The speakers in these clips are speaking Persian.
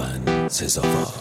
من سزاوار.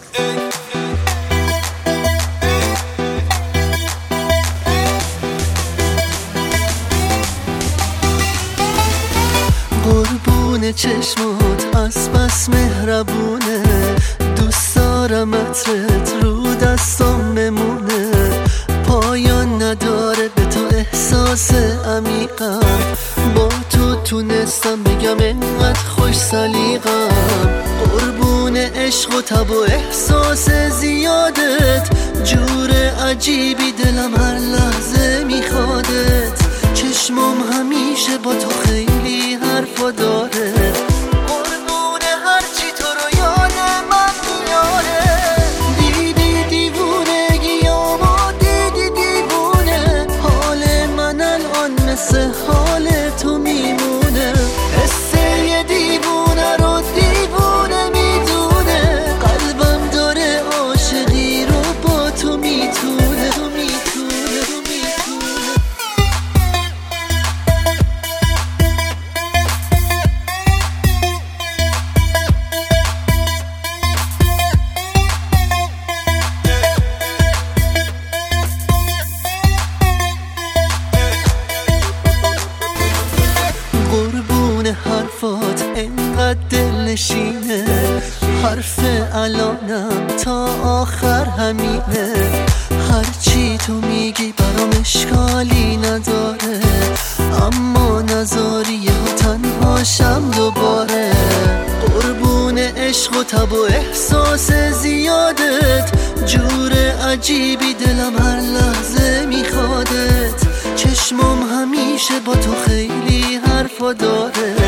قربون چشمات از بس مهربونه، دوست دارم عطرت رو دستام بمونه. پایان نداره به تو احساس عمیقم، با تو تونستم بگم انقدر خوش سلیقم. قربون عشق و تب و احساس زیادت، جور عجیبی دلم هر لحظه میخوادت. چشمم همیشه با تو خیلی حرفا داره، قربون هرچی تو رو یاد من میاره. دیدی دیوونگیامو، دیدی دیوونه، حال من الان مثل حال تو میمونه. حس یه دیوونه رو دیوونه میدونه، قلبم داره عاشقی رو با تو میتونه. حرفات انقدر دلنشینه، حرف الانم تا آخر همینه. هرچی تو میگی برام اشکالی نداره، اما نذاری ها تنهاشم دوباره. قربون عشق و تب و احساس زیادت، جور عجیبی دلم هر لحظه میخوادت. چشمم همیشه با تو خیلی حرفا داره،